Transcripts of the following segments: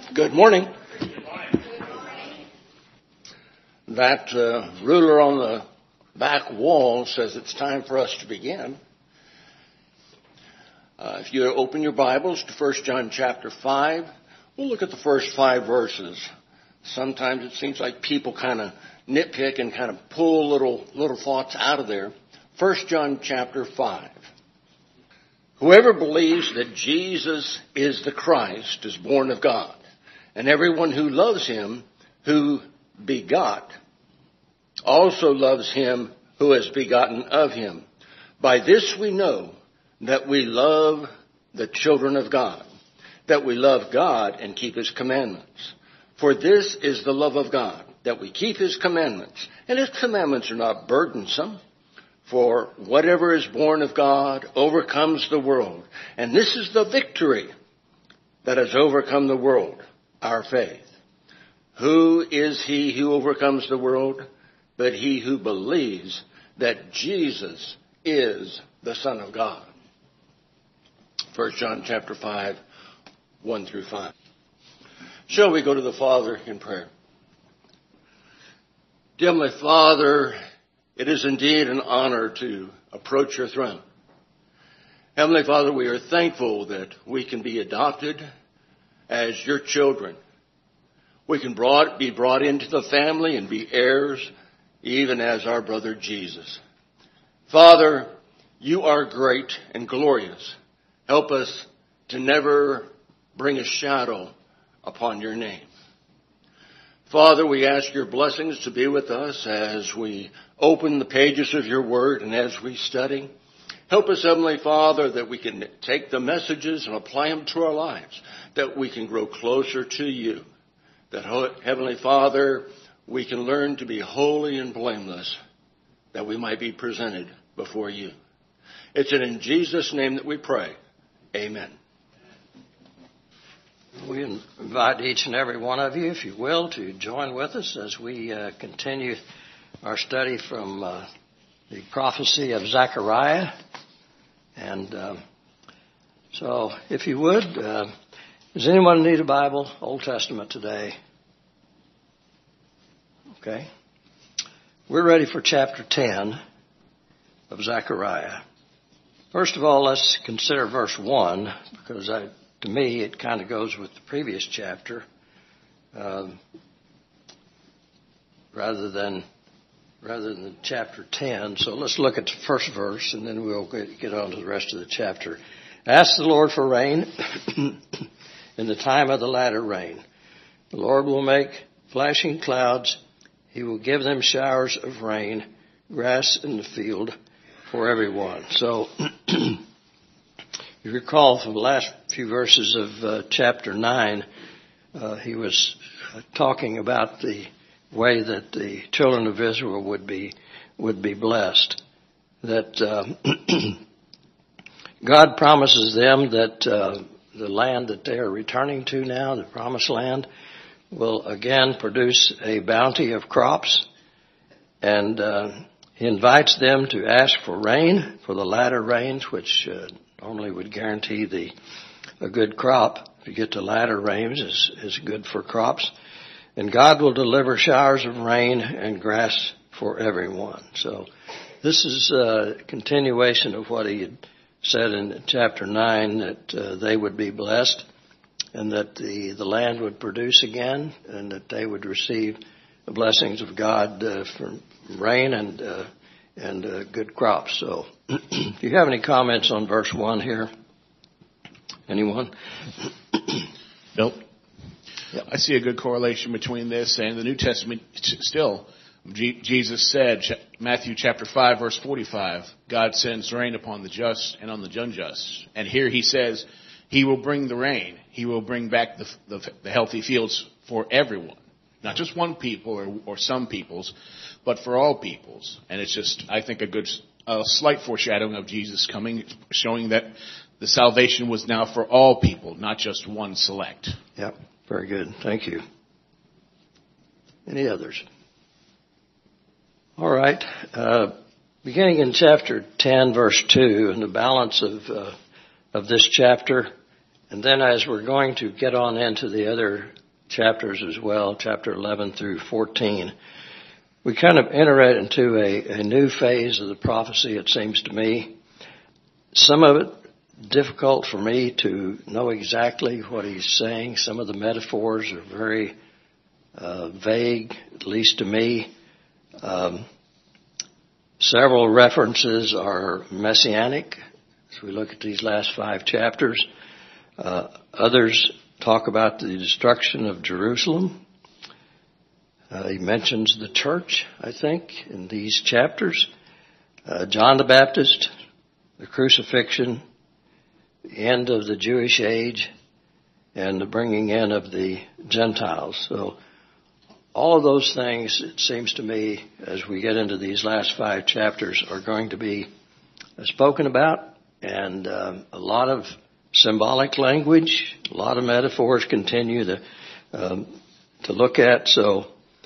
Good morning. That ruler on the back wall says it's time for us to begin. If you open your Bibles to 1 John chapter 5, we'll look at the first 5 verses. Sometimes it seems like people kind of nitpick and kind of pull little thoughts out of there. 1 John chapter 5. Whoever believes that Jesus is the Christ is born of God. And everyone who loves him who begot also loves him who has begotten of him. By this we know that we love the children of God, that we love God and keep his commandments. For this is the love of God, that we keep his commandments. And his commandments are not burdensome. For whatever is born of God overcomes the world. And this is the victory that has overcome the world, our faith. Who is he who overcomes the world? But he who believes that Jesus is the Son of God. 1 John chapter 5, 1 through 5. Shall we go to the Father in prayer? Dear Heavenly Father, it is indeed an honor to approach your throne. Heavenly Father, we are thankful that we can be adopted as your children. We can be brought into the family and be heirs, even as our brother Jesus. Father, you are great and glorious. Help us to never bring a shadow upon your name. Father, we ask your blessings to be with us as we open the pages of your word and as we study. Help us, Heavenly Father, that we can take the messages and apply them to our lives, that we can grow closer to you, that, Heavenly Father, we can learn to be holy and blameless, that we might be presented before you. It's in Jesus' name that we pray. Amen. We invite each and every one of you, if you will, to join with us as we continue our study from the prophecy of Zechariah. And so, if you would, does anyone need a Bible, Old Testament today? Okay. We're ready for chapter 10 of Zechariah. First of all, let's consider verse 1, because to me it kind of goes with the previous chapter rather than chapter 10. So let's look at the first verse, and then we'll get on to the rest of the chapter. Ask the Lord for rain in the time of the latter rain. The Lord will make flashing clouds. He will give them showers of rain, grass in the field for everyone. So you recall from the last few verses of chapter 9, he was talking about the way that the children of Israel would be blessed. That God promises them that the land that they are returning to now, the promised land, will again produce a bounty of crops. And he invites them to ask for rain, for the latter rains, which normally would guarantee a good crop. If you get the latter rains, is good for crops. And God will deliver showers of rain and grass for everyone. So this is a continuation of what he had said in chapter 9, that they would be blessed and that the land would produce again and that they would receive the blessings of God from rain and good crops. So if you have any comments on verse 1 here, anyone? Nope. Yep. I see a good correlation between this and the New Testament still. Jesus said, Matthew chapter 5, verse 45, God sends rain upon the just and on the unjust. And here he says, he will bring the rain. He will bring back the healthy fields for everyone. Not just one people or some peoples, but for all peoples. And it's just, I think, a slight foreshadowing of Jesus coming, showing that the salvation was now for all people, not just one select. Yep. Very good. Thank you. Any others? All right. Beginning in chapter 10, verse 2, and the balance of this chapter, And then as we're going to get on into the other chapters as well, chapter 11 through 14, we kind of enter it into a new phase of the prophecy, it seems to me. Some of it difficult for me to know exactly what he's saying. Some of the metaphors are very vague, at least to me. Several references are messianic as we look at these last 5 chapters. Others talk about the destruction of Jerusalem. He mentions the church, I think, in these chapters. John the Baptist, the crucifixion, the end of the Jewish age, and the bringing in of the Gentiles. So all of those things, it seems to me, as we get into these last 5 chapters, are going to be spoken about, and a lot of symbolic language, a lot of metaphors continue to look at. So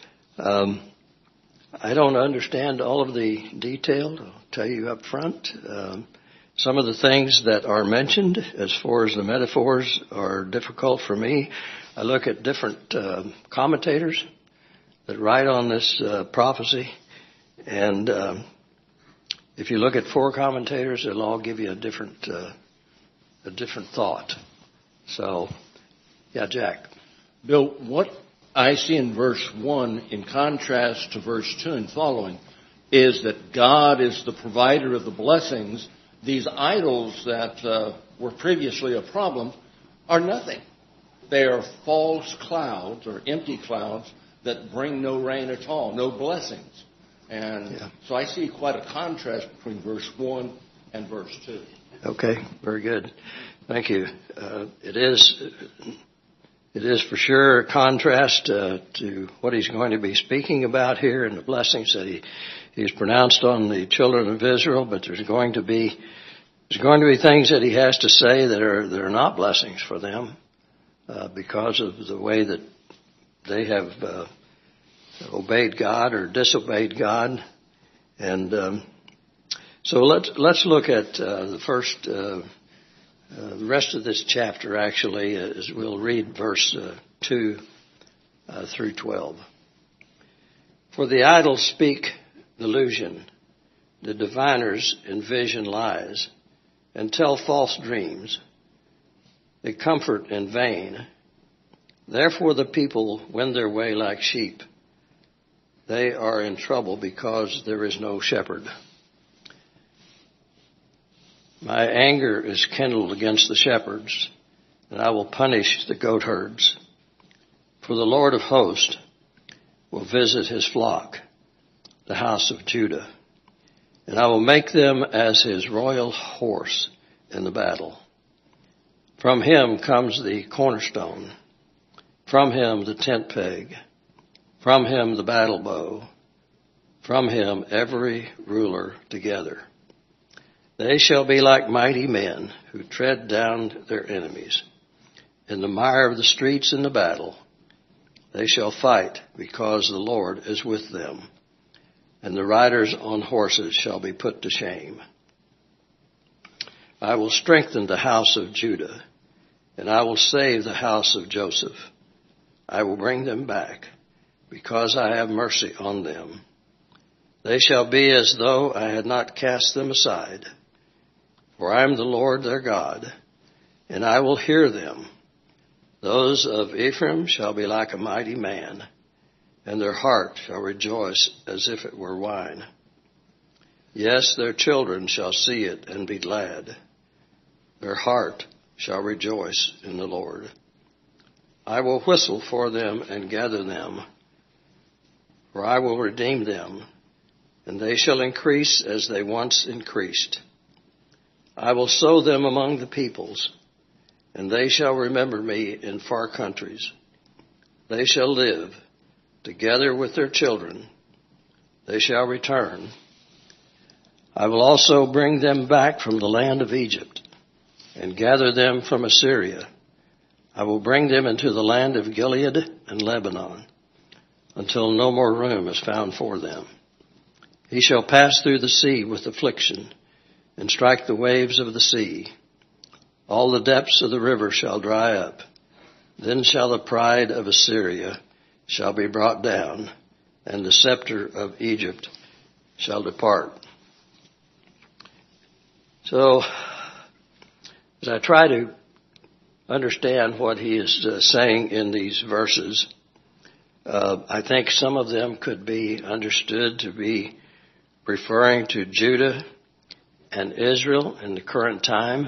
I don't understand all of the detail, I'll tell you up front. Some of the things that are mentioned as far as the metaphors are difficult for me. I look at different commentators that write on this prophecy, and if you look at 4 commentators, they'll all give you a different thought. So, yeah, Jack. Bill, what I see in verse 1 in contrast to verse 2 and following is that God is the provider of the blessings. These idols that were previously a problem are nothing. They are false clouds or empty clouds that bring no rain at all, no blessings. And so I see quite a contrast between verse 1 and verse 2. Okay, very good. Thank you. It is for sure a contrast to what he's going to be speaking about here and the blessings that he's pronounced on the children of Israel, but there's going to be things that he has to say that are not blessings for them because of the way that they have obeyed God or disobeyed God. And so let's look at the first the rest of this chapter, actually, as we'll read verse 2 through 12. For the idols speak delusion, the diviners envision lies, and tell false dreams. They comfort in vain. Therefore the people wend their way like sheep. They are in trouble because there is no shepherd. My anger is kindled against the shepherds, and I will punish the goatherds. For the Lord of hosts will visit his flock, the house of Judah, and I will make them as his royal horse in the battle. From him comes the cornerstone, from him the tent peg, from him the battle bow, from him every ruler together. They shall be like mighty men who tread down their enemies. In the mire of the streets in the battle, they shall fight because the Lord is with them, and the riders on horses shall be put to shame. I will strengthen the house of Judah, and I will save the house of Joseph. I will bring them back, because I have mercy on them. They shall be as though I had not cast them aside. For I am the Lord their God, and I will hear them. Those of Ephraim shall be like a mighty man, and their heart shall rejoice as if it were wine. Yes, their children shall see it and be glad. Their heart shall rejoice in the Lord. I will whistle for them and gather them, for I will redeem them, and they shall increase as they once increased. I will sow them among the peoples, and they shall remember me in far countries. They shall live together with their children. They shall return. I will also bring them back from the land of Egypt and gather them from Assyria. I will bring them into the land of Gilead and Lebanon until no more room is found for them. He shall pass through the sea with affliction and strike the waves of the sea. All the depths of the river shall dry up. Then shall the pride of Assyria shall be brought down, and the scepter of Egypt shall depart. So, as I try to understand what he is saying in these verses, I think some of them could be understood to be referring to Judah and Israel in the current time.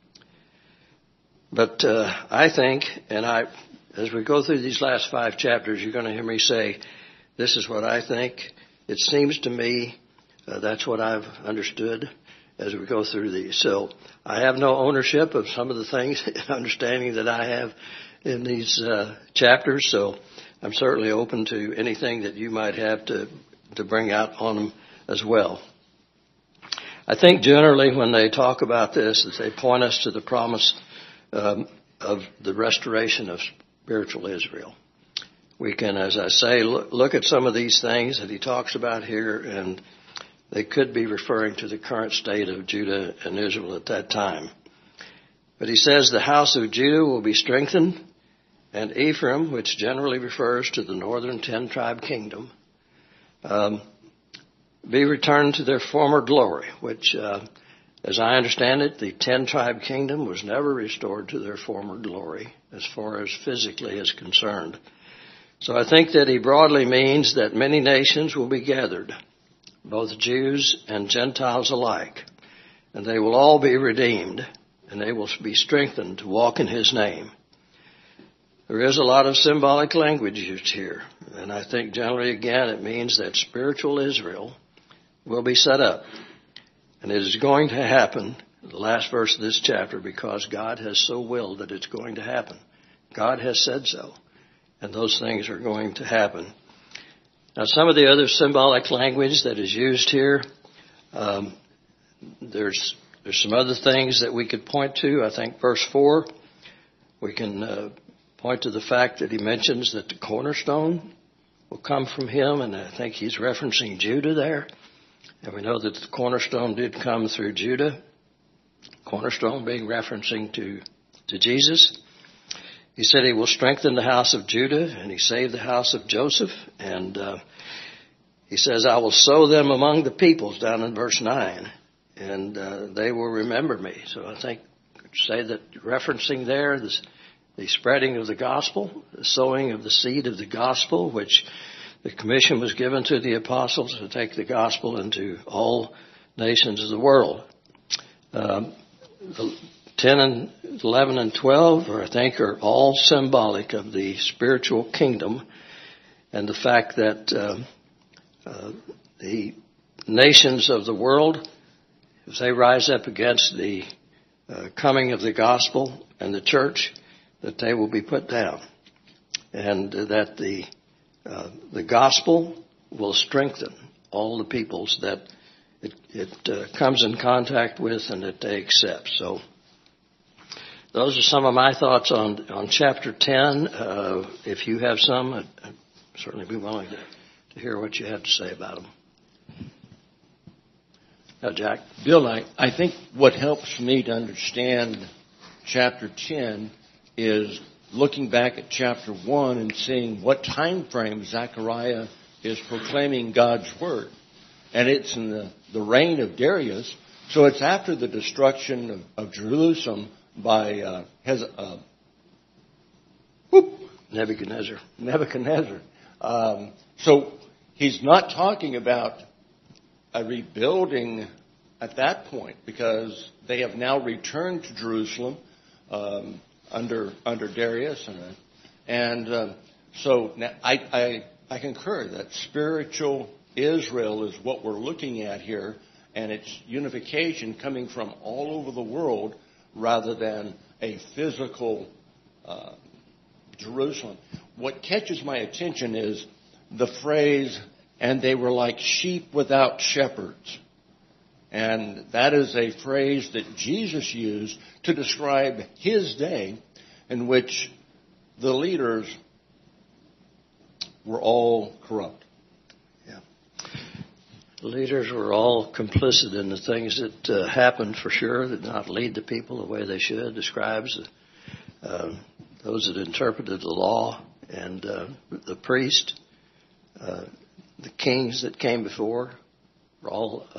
But I think, as we go through these last 5 chapters, you're going to hear me say, this is what I think. It seems to me that's what I've understood as we go through these. So I have no ownership of some of the things, understanding that I have in these chapters. So I'm certainly open to anything that you might have to bring out on them as well. I think generally when they talk about this, that they point us to the promise of the restoration of spiritual Israel. We can, as I say, look at some of these things that he talks about here, and they could be referring to the current state of Judah and Israel at that time. But he says the house of Judah will be strengthened, and Ephraim, which generally refers to the northern 10-tribe kingdom, be returned to their former glory, which, as I understand it, the 10-tribe kingdom was never restored to their former glory as far as physically is concerned. So I think that he broadly means that many nations will be gathered, both Jews and Gentiles alike, and they will all be redeemed, and they will be strengthened to walk in his name. There is a lot of symbolic language used here, and I think generally, again, it means that spiritual Israel will be set up. And it is going to happen, the last verse of this chapter, because God has so willed that it's going to happen. God has said so, and those things are going to happen. Now, some of the other symbolic language that is used here, there's some other things that we could point to. I think verse 4, we can point to the fact that he mentions that the cornerstone will come from him, and I think he's referencing Judah there. And we know that the cornerstone did come through Judah, cornerstone being referencing to Jesus. He said he will strengthen the house of Judah, and he saved the house of Joseph. And he says, I will sow them among the peoples, down in verse 9, and they will remember me. So I think say that referencing there the spreading of the gospel, the sowing of the seed of the gospel, which the commission was given to the apostles to take the gospel into all nations of the world. 10 and 11 and 12, I think, are all symbolic of the spiritual kingdom and the fact that the nations of the world, if they rise up against the coming of the gospel and the church, that they will be put down, and that the gospel will strengthen all the peoples that it comes in contact with and that they accept. So those are some of my thoughts on chapter 10. If you have some, I'd certainly be willing to hear what you have to say about them. Now, Jack. Bill, I think what helps me to understand chapter 10 is looking back at chapter 1 and seeing what time frame Zechariah is proclaiming God's word. And it's in the reign of Darius, so it's after the destruction of Jerusalem by Nebuchadnezzar. So he's not talking about a rebuilding at that point, because they have now returned to Jerusalem under Darius, and so now I concur that spiritual Israel is what we're looking at here, and it's unification coming from all over the world rather than a physical Jerusalem. What catches my attention is the phrase, and they were like sheep without shepherds. And that is a phrase that Jesus used to describe his day, in which the leaders were all corrupt. Yeah. The leaders were all complicit in the things that happened, for sure, did not lead the people the way they should. The scribes, those that interpreted the law, and the priest, the kings that came before, were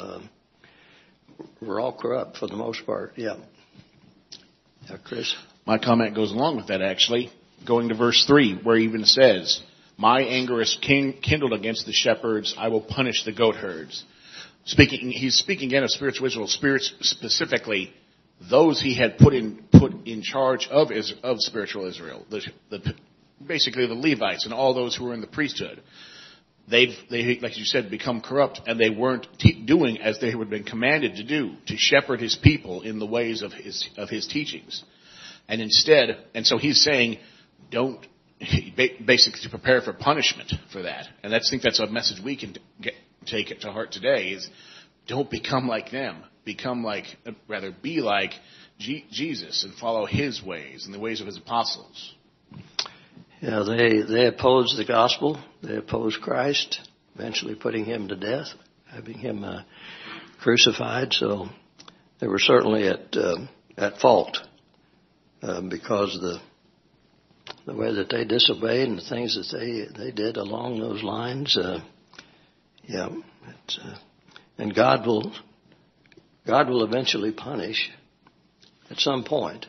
all corrupt for the most part. Yeah. Yeah, Chris? My comment goes along with that, actually. Going to verse 3, where he even says, my anger is kindled against the shepherds. I will punish the goat herds. He's speaking again of spiritual Israel, spirits specifically those he had put in charge of spiritual Israel, basically the Levites and all those who were in the priesthood. They, like you said, become corrupt, and they weren't doing as they had been commanded to do, to shepherd his people in the ways of his teachings. And instead, and so he's saying, basically to prepare for punishment for that. And I think that's a message we can take it to heart today, is don't become like them. Be like Jesus and follow his ways and the ways of his apostles. Yeah, they opposed the gospel. They opposed Christ, eventually putting him to death, having him crucified. So they were certainly at fault because of the way that they disobeyed and the things that they did along those lines. And God will eventually punish at some point.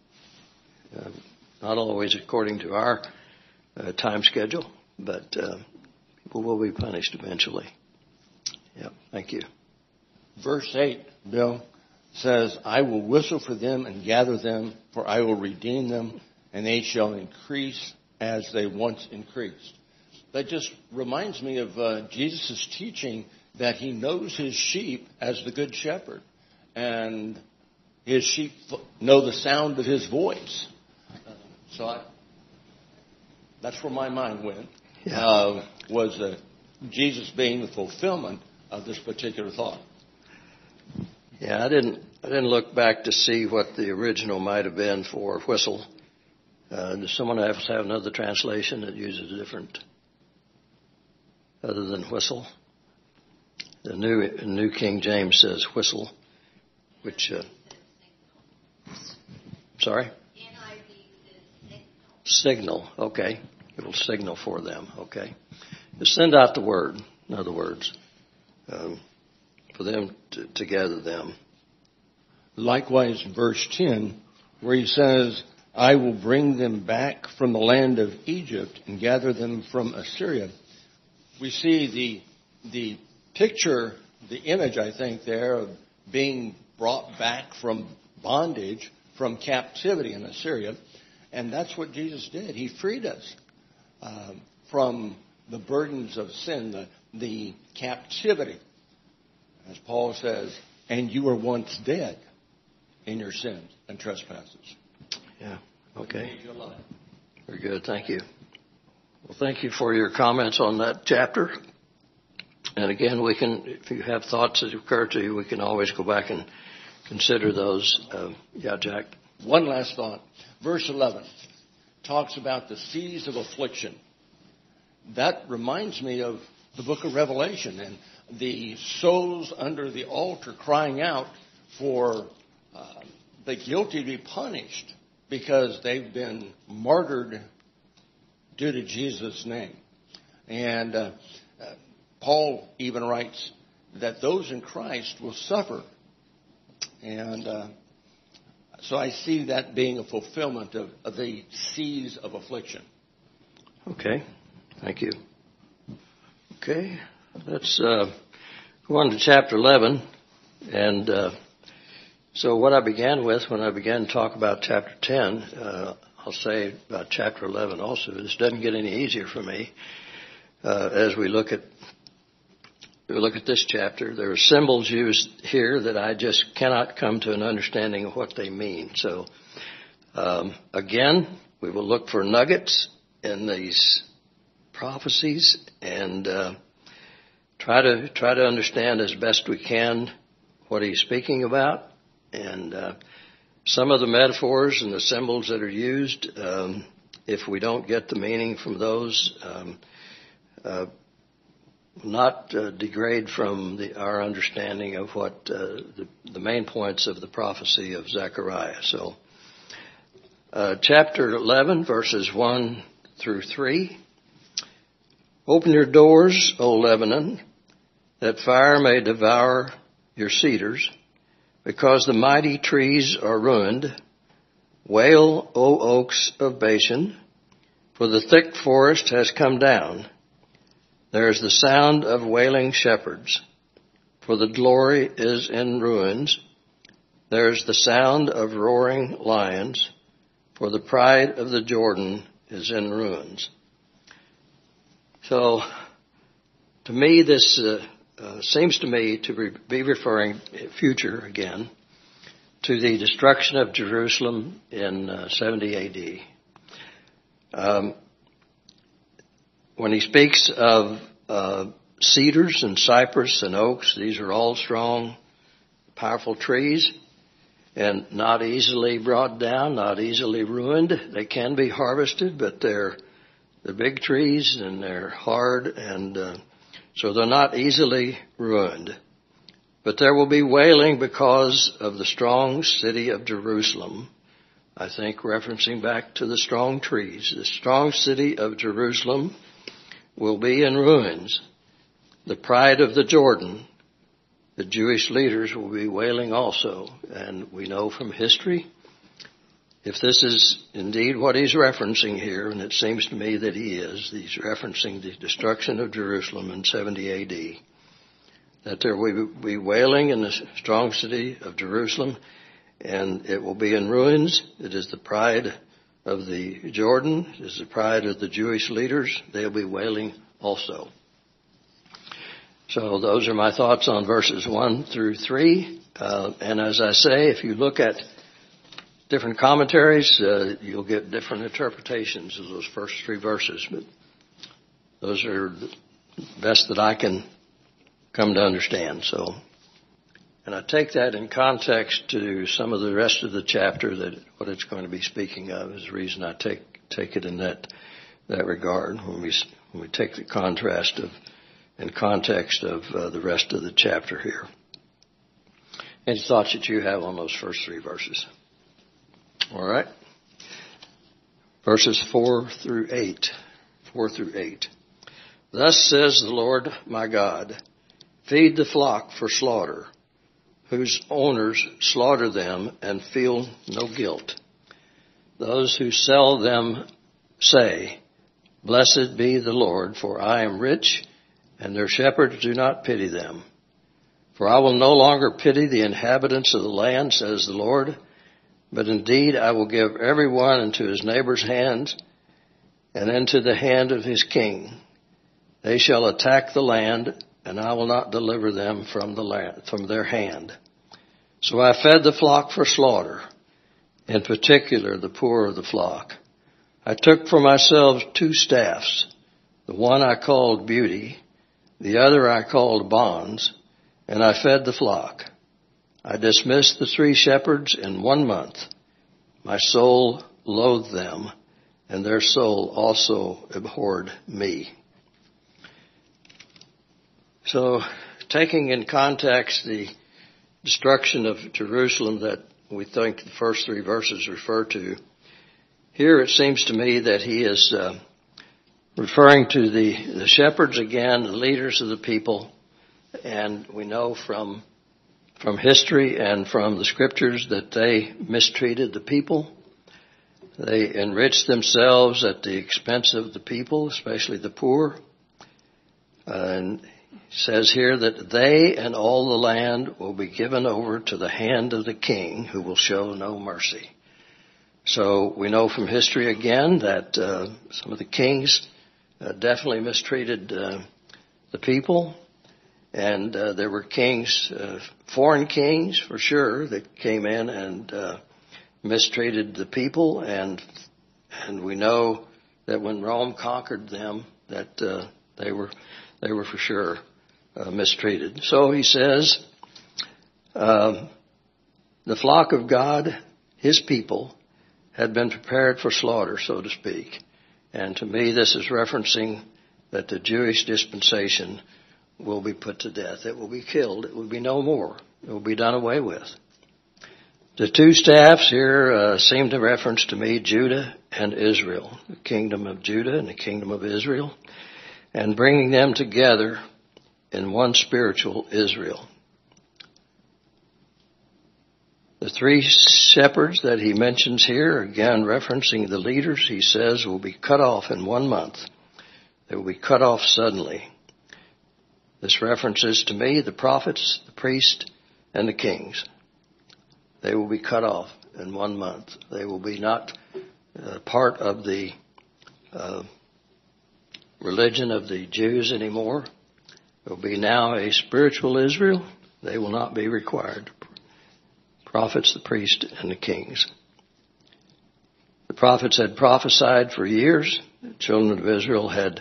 Not always according to our time schedule, but people will be punished eventually. Yeah, thank you. Verse 8, Bill, says, I will whistle for them and gather them, for I will redeem them, and they shall increase as they once increased. That just reminds me of Jesus' teaching that he knows his sheep as the good shepherd, and his sheep know the sound of his voice. That's where my mind went, was Jesus being the fulfillment of this particular thought. Yeah, I didn't look back to see what the original might have been for whistle. Does someone else have another translation that uses a different, other than whistle? The New King James says whistle, which, sorry? Signal, okay. It'll signal for them, okay. Just send out the word, in other words, for them to gather them. Likewise, verse 10, where he says, I will bring them back from the land of Egypt and gather them from Assyria. We see the picture, the image, I think, there of being brought back from bondage, from captivity in Assyria. And that's what Jesus did. He freed us from the burdens of sin, the captivity. As Paul says, and you were once dead in your sins and trespasses. Yeah, okay. Very good, thank you. Well, thank you for your comments on that chapter. And again, we can, if you have thoughts that occur to you, we can always go back and consider those. Jack? One last thought. Verse 11 talks about the seas of affliction. That reminds me of the book of Revelation and the souls under the altar crying out for the guilty to be punished because they've been martyred due to Jesus' name. And Paul even writes that those in Christ will suffer. And so I see that being a fulfillment of the seas of affliction. Okay, thank you. Okay, let's go on to chapter 11. And so what I began with when I began to talk about chapter 10, I'll say about chapter 11 also. This doesn't get any easier for me as we look at this chapter. There are symbols used here that I just cannot come to an understanding of what they mean. So, again, we will look for nuggets in these prophecies and try to understand as best we can what he's speaking about. And some of the metaphors and the symbols that are used, if we don't get the meaning from those, not degrade from our understanding of what the main points of the prophecy of Zechariah. So, chapter 11, verses 1 through 3. Open your doors, O Lebanon, that fire may devour your cedars, because the mighty trees are ruined. Wail, O oaks of Bashan, for the thick forest has come down. There is the sound of wailing shepherds, for the glory is in ruins. There is the sound of roaring lions, for the pride of the Jordan is in ruins. So, to me, this seems to me to be referring future again to the destruction of Jerusalem in 70 AD. When he speaks of cedars and cypress and oaks, these are all strong, powerful trees and not easily brought down, not easily ruined. They can be harvested, but they're big trees and they're hard, and so they're not easily ruined. But there will be wailing because of the strong city of Jerusalem. I think referencing back to the strong trees. The strong city of Jerusalem will be in ruins. The pride of the Jordan, the Jewish leaders will be wailing also. And we know from history, if this is indeed what he's referencing here, and it seems to me that he's referencing the destruction of Jerusalem in 70 AD, that there will be wailing in the strong city of Jerusalem, and it will be in ruins. It is the pride of the Jordan, it is the pride of the Jewish leaders. They'll be wailing also. So those are my thoughts on verses 1 through 3. And as I say, if you look at different commentaries, you'll get different interpretations of those first 3 verses. But those are the best that I can come to understand. So, and I take that in context to some of the rest of the chapter, that what it's going to be speaking of is the reason I take it in that regard when we take the contrast of in context of the rest of the chapter here. Any thoughts that you have on those first 3 verses? All right. Verses 4 through 8. 4 through 8. Thus says the Lord my God, feed the flock for slaughter, whose owners slaughter them and feel no guilt. Those who sell them say, blessed be the Lord, for I am rich, and their shepherds do not pity them. For I will no longer pity the inhabitants of the land, says the Lord, but indeed I will give every one into his neighbor's hands and into the hand of his king. They shall attack the land, and I will not deliver them from their hand. So I fed the flock for slaughter, in particular the poor of the flock. I took for myself 2 staffs. The one I called beauty, the other I called bonds, and I fed the flock. I dismissed the 3 shepherds in 1 month. My soul loathed them, and their soul also abhorred me. So, taking in context the destruction of Jerusalem that we think the first 3 verses refer to, here it seems to me that he is referring to the shepherds again, the leaders of the people, and we know from history and from the scriptures that they mistreated the people. They enriched themselves at the expense of the people, especially the poor. And it says here that they and all the land will be given over to the hand of the king, who will show no mercy. So we know from history again that some of the kings definitely mistreated the people. And there were kings, foreign kings for sure, that came in and mistreated the people. And we know that when Rome conquered them, that they were for sure mistreated. So he says, the flock of God, his people, had been prepared for slaughter, so to speak. And to me, this is referencing that the Jewish dispensation will be put to death. It will be killed. It will be no more. It will be done away with. The two staffs here seem to reference to me Judah and Israel, the kingdom of Judah and the kingdom of Israel, and bringing them together in one spiritual Israel. The three shepherds that he mentions here, again referencing the leaders, he says will be cut off in 1 month. They will be cut off suddenly. This references to me the prophets, the priests, and the kings. They will be cut off in 1 month. They will be not part of the religion of the Jews anymore. It will be now a spiritual Israel. They will not be required. Prophets, the priests, and the kings. The prophets had prophesied for years. The children of Israel had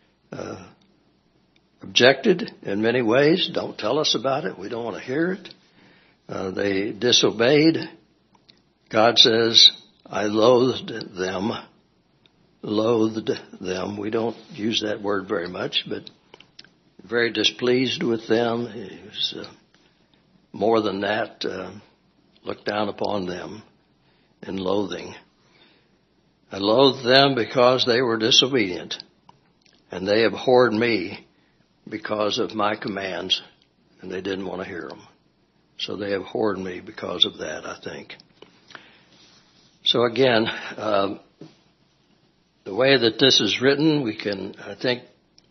objected in many ways. Don't tell us about it. We don't want to hear it. They disobeyed. God says, I loathed them. Loathed them. We don't use that word very much, but very displeased with them. He was more than that, looked down upon them in loathing. I loathed them because they were disobedient, and they abhorred me because of my commands, and they didn't want to hear them. So they abhorred me because of that, I think. So again, the way that this is written, we can, I think,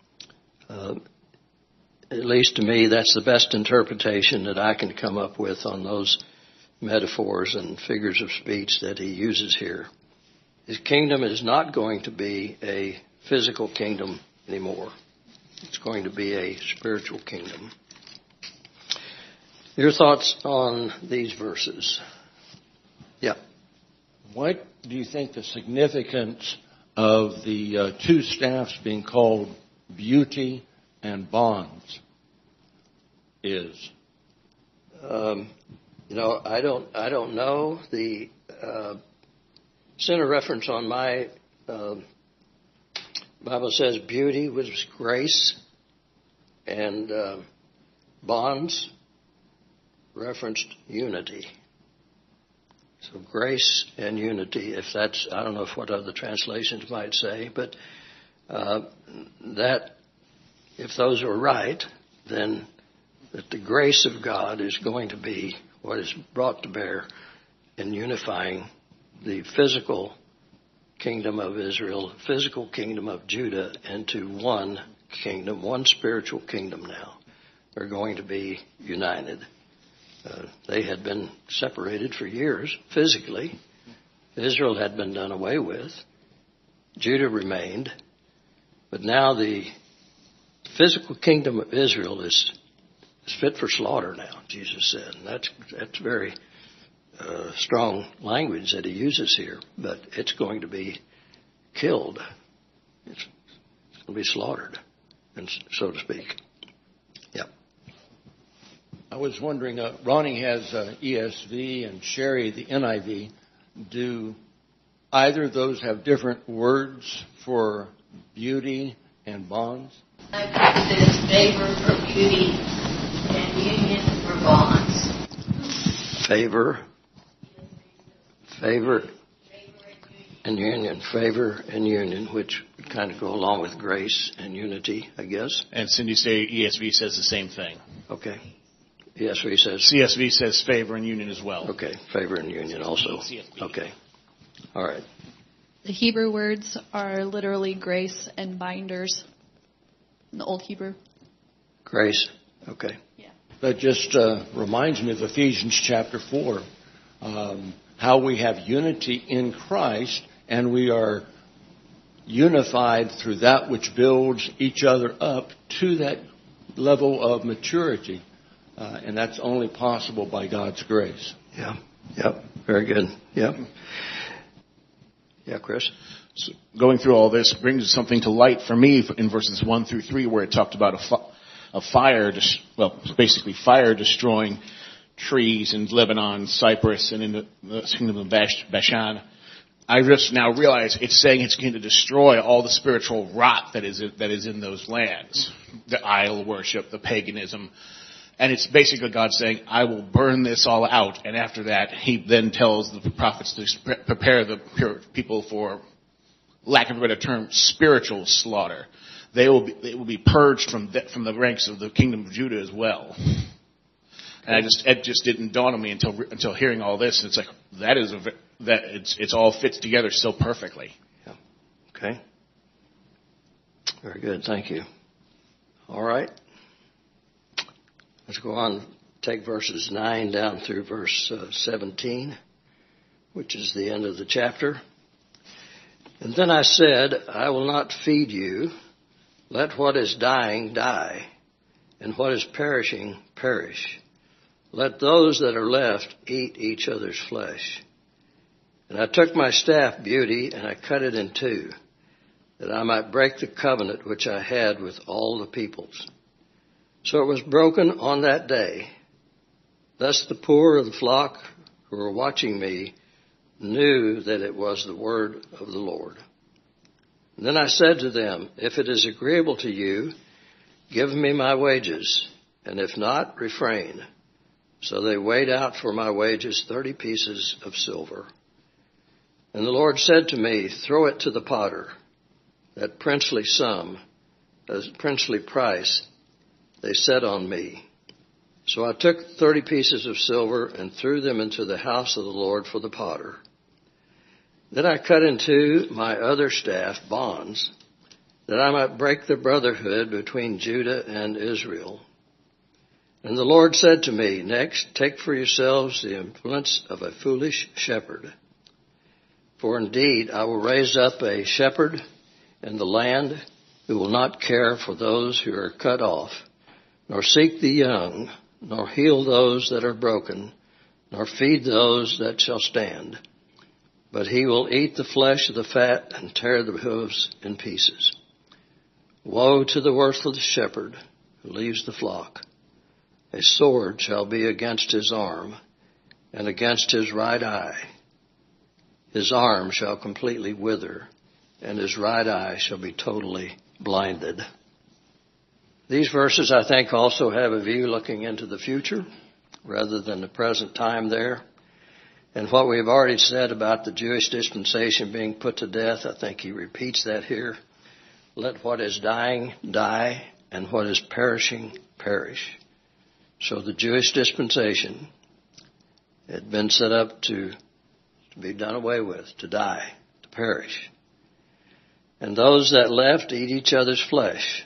at least to me, that's the best interpretation that I can come up with on those metaphors and figures of speech that he uses here. His kingdom is not going to be a physical kingdom anymore. It's going to be a spiritual kingdom. Your thoughts on these verses? Yeah. What do you think the significance of the two staffs being called beauty and bonds is? I don't know. The center reference on my Bible says beauty was grace, and bonds referenced unity. So grace and unity, if that's, I don't know what other translations might say, but that, if those are right, then that the grace of God is going to be what is brought to bear in unifying the physical kingdom of Israel, physical kingdom of Judah into one kingdom, one spiritual kingdom now. They're going to be united. They had been separated for years physically. Israel had been done away with. Judah remained. But now the physical kingdom of Israel is fit for slaughter now, Jesus said. And that's very strong language that he uses here. But it's going to be killed. It's going to be slaughtered, and so to speak. Yeah. I was wondering, Ronnie has ESV and Sherry the NIV. Do either of those have different words for beauty and bonds? I think it says favor for beauty and union for bonds. Favor and union. Favor and union, which kind of go along with grace and unity, I guess. And Cindy say ESV says the same thing. Okay. ESV says... CSV says favor and union as well. Okay. Favor and union also. CSV. Okay. All right. The Hebrew words are literally grace and binders in the Old Hebrew. Grace. Okay. Yeah. That just reminds me of Ephesians chapter 4, how we have unity in Christ, and we are unified through that which builds each other up to that level of maturity. And that's only possible by God's grace. Yeah. Yep. Very good. Yep. Yeah, Chris? So going through all this brings something to light for me in verses 1 through 3, where it talked about a fire, basically fire destroying trees in Lebanon, Cyprus, and in the kingdom of Bashan. I just now realize it's saying it's going to destroy all the spiritual rot that is in those lands. The idol worship, the paganism. And it's basically God saying, I will burn this all out. And after that, he then tells the prophets to prepare the people for, lack of a better term, spiritual slaughter. They will be purged from the ranks of the kingdom of Judah as well. And it just didn't dawn on me until hearing all this. It's like, it's all fits together so perfectly. Yeah. Okay. Very good. Thank you. All right. Let's go on. Take verses 9 down through verse 17, which is the end of the chapter. And then I said, I will not feed you. Let what is dying die, and what is perishing perish. Let those that are left eat each other's flesh. And I took my staff, Beauty, and I cut it in two, that I might break the covenant which I had with all the peoples. So it was broken on that day. Thus the poor of the flock who were watching me knew that it was the word of the Lord. And then I said to them, if it is agreeable to you, give me my wages, and if not, refrain. So they weighed out for my wages 30 pieces of silver. And the Lord said to me, throw it to the potter, that princely sum, as princely price, they set on me. So I took 30 pieces of silver and threw them into the house of the Lord for the potter. Then I cut in two my other staff, bonds, that I might break the brotherhood between Judah and Israel. And the Lord said to me, next, take for yourselves the influence of a foolish shepherd. For indeed, I will raise up a shepherd in the land who will not care for those who are cut off, nor seek the young, nor heal those that are broken, nor feed those that shall stand. But he will eat the flesh of the fat and tear the hooves in pieces. Woe to the worthless shepherd who leaves the flock. A sword shall be against his arm and against his right eye. His arm shall completely wither, and his right eye shall be totally blinded. These verses, I think, also have a view looking into the future rather than the present time there. And what we've already said about the Jewish dispensation being put to death, I think he repeats that here. Let what is dying die, and what is perishing perish. So the Jewish dispensation had been set up to be done away with, to die, to perish. And those that left eat each other's flesh.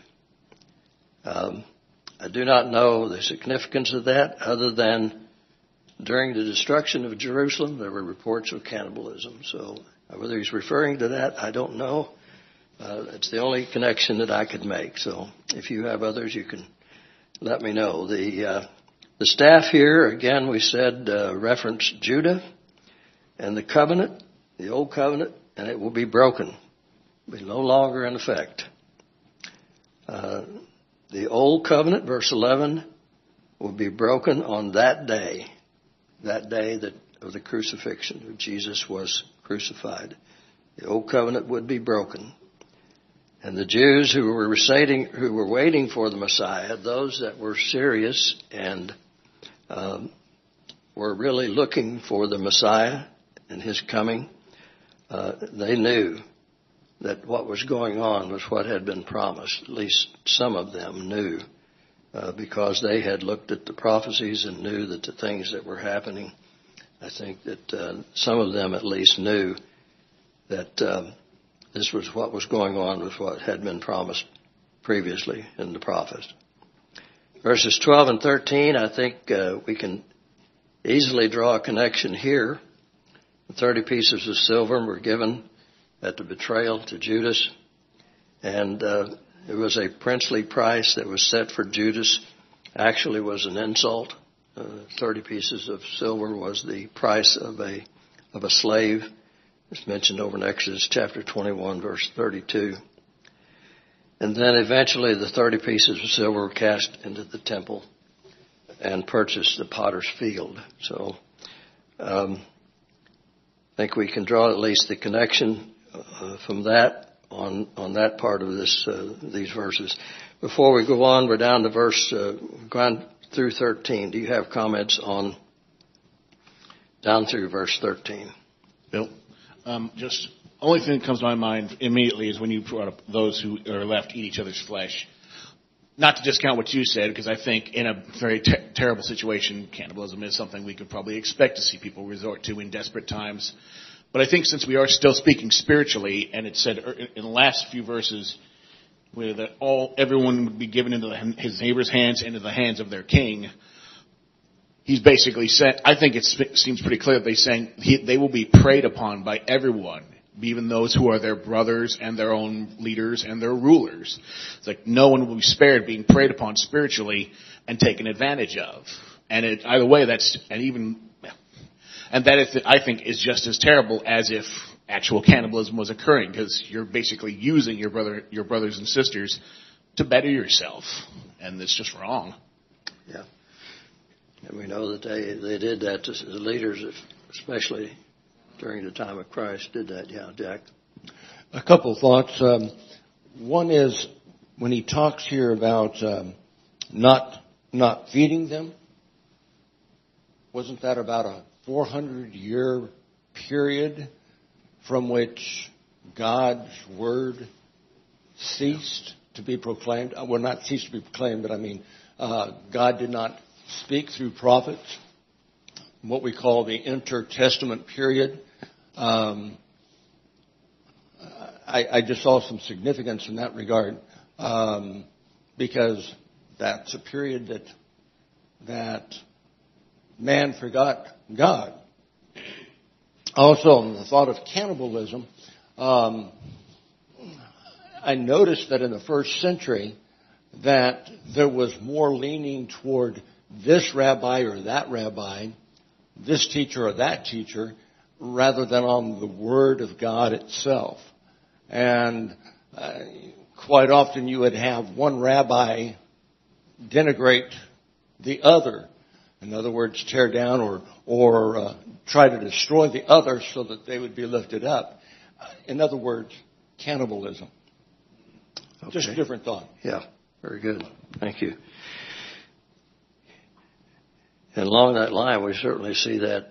I do not know the significance of that other than during the destruction of Jerusalem, there were reports of cannibalism. So whether he's referring to that, I don't know. It's the only connection that I could make. So if you have others, you can let me know. The staff here, again, we said reference Judah and the covenant, the old covenant, and it will be broken. It will be no longer in effect. The old covenant, verse 11, will be broken on that day of the crucifixion, when Jesus was crucified. The old covenant would be broken. And the Jews who were waiting for the Messiah, those that were serious and were really looking for the Messiah and his coming, they knew that what was going on was what had been promised. At least some of them knew, because they had looked at the prophecies and knew that the things that were happening. I think that some of them at least knew that this was what was going on with what had been promised previously in the prophets. Verses 12 and 13, I think we can easily draw a connection here. The 30 pieces of silver were given at the betrayal to Judas, and it was a princely price that was set for Judas. Actually was an insult. 30 pieces of silver was the price of a slave. It's mentioned over in Exodus chapter 21, verse 32. And then eventually the 30 pieces of silver were cast into the temple and purchased the potter's field. So think we can draw at least the connection from that on that part of these verses. Before we go on, we're down to gone through 13. Do you have comments on down through verse 13? Bill, just only thing that comes to my mind immediately is when you brought up those who are left eat each other's flesh. Not to discount what you said, because I think in a very terrible situation, cannibalism is something we could probably expect to see people resort to in desperate times. But I think since we are still speaking spiritually, and it said in the last few verses where everyone would be given into his neighbor's hands and into the hands of their king, he's basically said, I think it seems pretty clear that they're saying they will be preyed upon by everyone, even those who are their brothers and their own leaders and their rulers. It's like no one will be spared being preyed upon spiritually and taken advantage of. And either way, that I think is just as terrible as if actual cannibalism was occurring, because you're basically using your brothers and sisters to better yourself, and it's just wrong. Yeah, and we know that they did that to the leaders, especially during the time of Christ, did that. Yeah, Jack? A couple of thoughts. One is when he talks here about not feeding them, wasn't that about a 400-year period from which God's word ceased to be proclaimed? Well, not ceased to be proclaimed, but I mean God did not speak through prophets. What we call the intertestament period. I just saw some significance in that regard because that's a period that man forgot God. Also, in the thought of cannibalism, I noticed that in the first century that there was more leaning toward this rabbi or that rabbi, this teacher or that teacher, rather than on the Word of God itself. And quite often you would have one rabbi denigrate the other. In other words, tear down or try to destroy the other so that they would be lifted up. In other words, cannibalism. Okay. Just a different thought. Yeah, very good. Thank you. And along that line, we certainly see that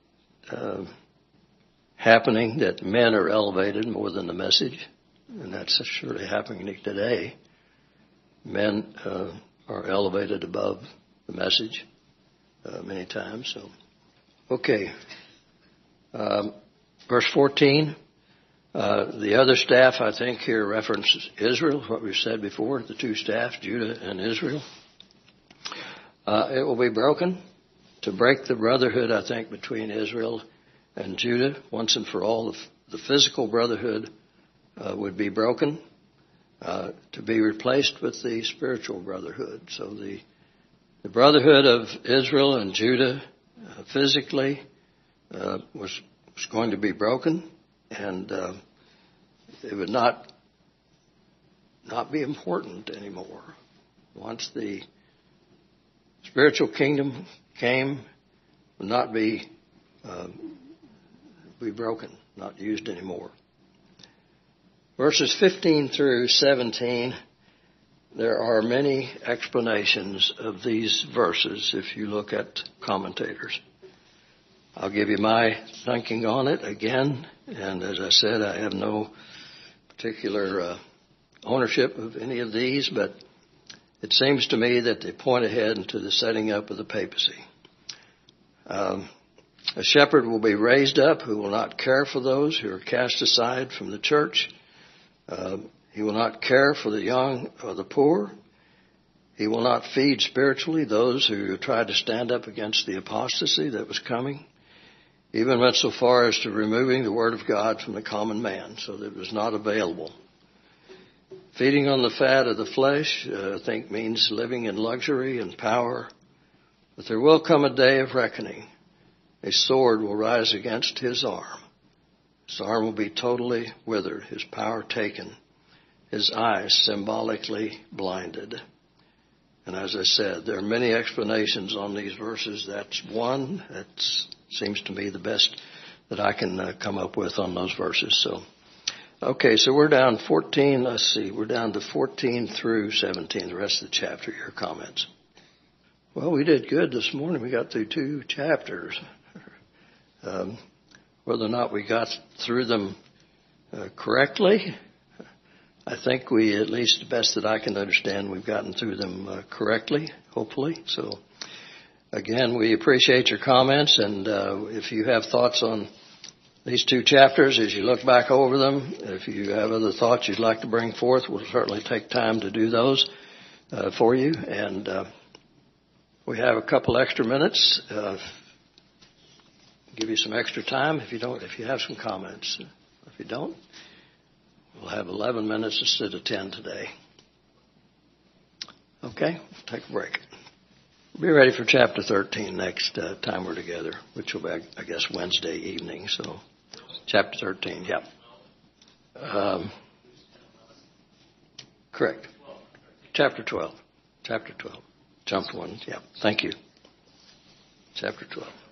happening, that men are elevated more than the message. And that's surely happening today. Men are elevated above the message many times. So, okay. Verse 14. The other staff, I think, here references Israel, what we've said before, the two staffs, Judah and Israel. It will be broken to break the brotherhood, I think, between Israel and Judah once and for all. The physical brotherhood would be broken to be replaced with the spiritual brotherhood. So the brotherhood of Israel and Judah physically was going to be broken, and it would not be important anymore. Once the spiritual kingdom came, would not be broken, not used anymore. Verses 15 through 17, there are many explanations of these verses if you look at commentators. I'll give you my thinking on it again, and as I said, I have no particular ownership of any of these, but it seems to me that they point ahead into the setting up of the papacy. A shepherd will be raised up who will not care for those who are cast aside from the church. He will not care for the young or the poor. He will not feed spiritually those who tried to stand up against the apostasy that was coming. Even went so far as to removing the word of God from the common man, so that it was not available. Feeding on the fat of the flesh, I think, means living in luxury and power. But there will come a day of reckoning. A sword will rise against his arm. His arm will be totally withered, his power taken, his eyes symbolically blinded. And as I said, there are many explanations on these verses. That's one. That seems to me the best that I can come up with on those verses. So, okay, so we're down 14. Let's see, we're down to 14 through 17. The rest of the chapter. Your comments? Well, we did good this morning. We got through 2 chapters. Whether or not we got through them correctly, I think we, at least the best that I can understand, we've gotten through them correctly, hopefully. So, again, we appreciate your comments, and if you have thoughts on these 2 chapters as you look back over them, if you have other thoughts you'd like to bring forth, we'll certainly take time to do those for you. And we have a couple extra minutes. Give you some extra time if you have some comments. If you don't, we'll have 11 minutes instead of 10 today. Okay, we'll take a break. Be ready for chapter 13 next time we're together, which will be, I guess, Wednesday evening. So, chapter 13, yeah. Correct. Chapter 12. Chapter 12. Jumped one, yeah. Thank you. Chapter 12.